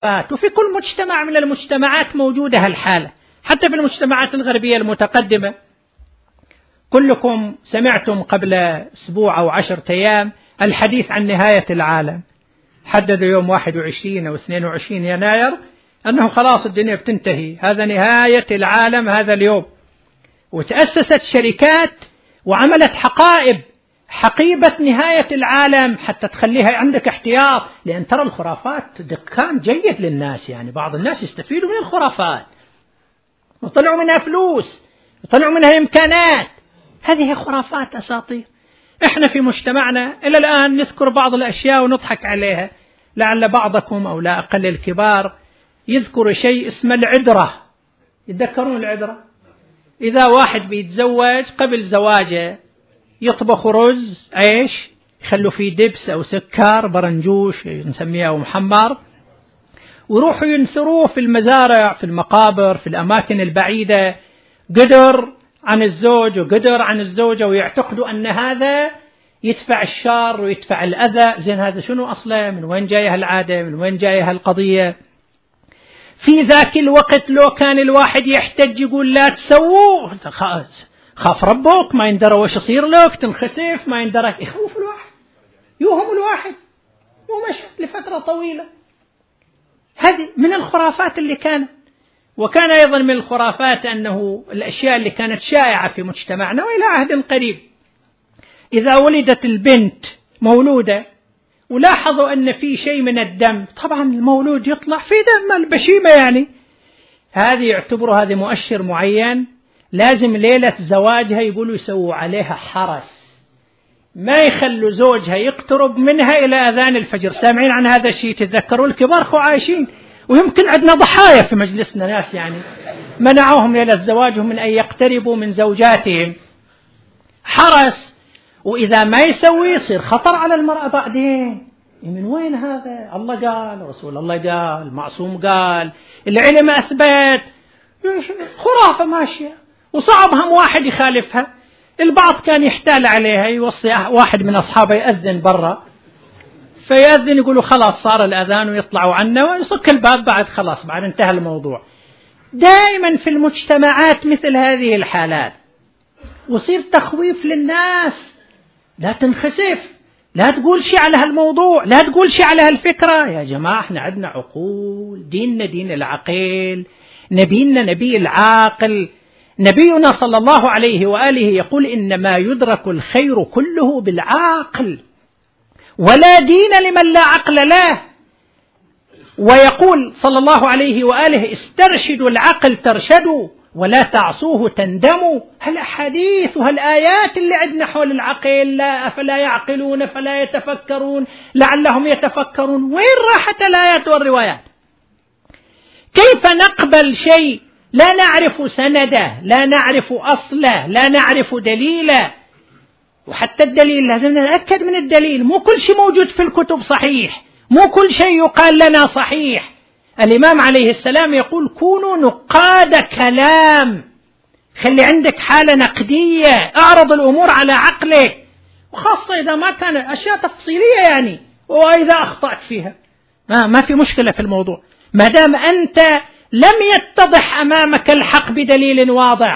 وفي كل مجتمع من المجتمعات موجودة هالحالة، حتى في المجتمعات الغربية المتقدمة. كلكم سمعتم قبل أسبوع أو 10 أيام الحديث عن نهاية العالم، حددوا يوم 21 أو 22 يناير أنه خلاص الدنيا بتنتهي، هذا نهاية العالم هذا اليوم. وتأسست شركات وعملت حقيبة نهاية العالم حتى تخليها عندك احتياط، لأن ترى الخرافات دكان جيد للناس، يعني بعض الناس يستفيدوا من الخرافات وطلعوا منها فلوس وطلعوا منها إمكانات. هذه خرافات أساطير. إحنا في مجتمعنا إلى الآن نذكر بعض الأشياء ونضحك عليها، لعل بعضكم أو لا أقل الكبار يذكر شيء اسمه العذرة. يتذكرون العذرة؟ إذا واحد بيتزوج قبل زواجه يطبخ رز عيش، يخلوا فيه دبس أو سكر برنجوش نسميه أو محمر، ويروحوا ينثروه في المزارع في المقابر في الأماكن البعيدة، قدر عن الزوج وقدر عن الزوجة، ويعتقدوا أن هذا يدفع الشر ويدفع الأذى. زين هذا شنو أصلا؟ من وين جاية العادة؟ من وين جاية القضية؟ في ذاك الوقت لو كان الواحد يحتج يقول لا تسووا، خاف ربك، ما يندرى وش يصير لك، تنخسف، ما يندرك، يخوف الواحد، يوهم الواحد، ومشى لفترة طويلة. هذه من الخرافات اللي كانت. وكان أيضا من الخرافات أنه الأشياء اللي كانت شائعة في مجتمعنا وإلى عهد قريب، إذا ولدت البنت مولودة ولاحظوا أن في شيء من الدم، طبعا المولود يطلع في دم البشيمة، يعني هذه يعتبروا هذه مؤشر معين، لازم ليلة زواجها يقولوا يسووا عليها حرس، ما يخلوا زوجها يقترب منها إلى أذان الفجر. سامعين عن هذا الشيء؟ تتذكروا الكبار خو عايشين، ويمكن عندنا ضحايا في مجلسنا، ناس يعني منعوهم ليلة زواجهم من أن يقتربوا من زوجاتهم. حرس، وإذا ما يسوي يصير خطر على المرأة بعدين. من وين هذا؟ الله قال، رسول الله قال، معصوم قال، العلم أثبت، خرافة ماشية وصعبهم واحد يخالفها. البعض كان يحتال عليها، يوصي واحد من أصحابه يأذن برا، فيأذن يقولوا خلاص صار الأذان ويطلعوا عنه ويصك الباب، بعد خلاص بعد انتهى الموضوع. دائما في المجتمعات مثل هذه الحالات، وصير تخويف للناس، لا تنخسف، لا تقول شيء على هالموضوع، لا تقول شيء على هالفكرة. يا جماعة احنا عندنا عقول، ديننا دين العقل، نبينا نبي العاقل. نبينا صلى الله عليه وآله يقول إنما يدرك الخير كله بالعقل، ولا دين لمن لا عقل له. ويقول صلى الله عليه وآله استرشدوا العقل ترشدوا ولا تعصوه تندموا. هالأحاديث وهالآيات اللي عندنا حول العقل، لا أفلا يعقلون فلا يتفكرون لعلهم يتفكرون، وين راحت الآيات والروايات؟ كيف نقبل شيء لا نعرف سنده، لا نعرف أصله، لا نعرف دليله؟ وحتى الدليل لازم نتأكد من الدليل، مو كل شيء موجود في الكتب صحيح، مو كل شيء يقال لنا صحيح. الإمام عليه السلام يقول كونوا نقاد كلام، خلي عندك حالة نقدية، أعرض الأمور على عقلك، وخاصة إذا ما كان أشياء تفصيلية يعني، وإذا أخطأت فيها ما في مشكلة في الموضوع، ما دام أنت لم يتضح أمامك الحق بدليل واضح.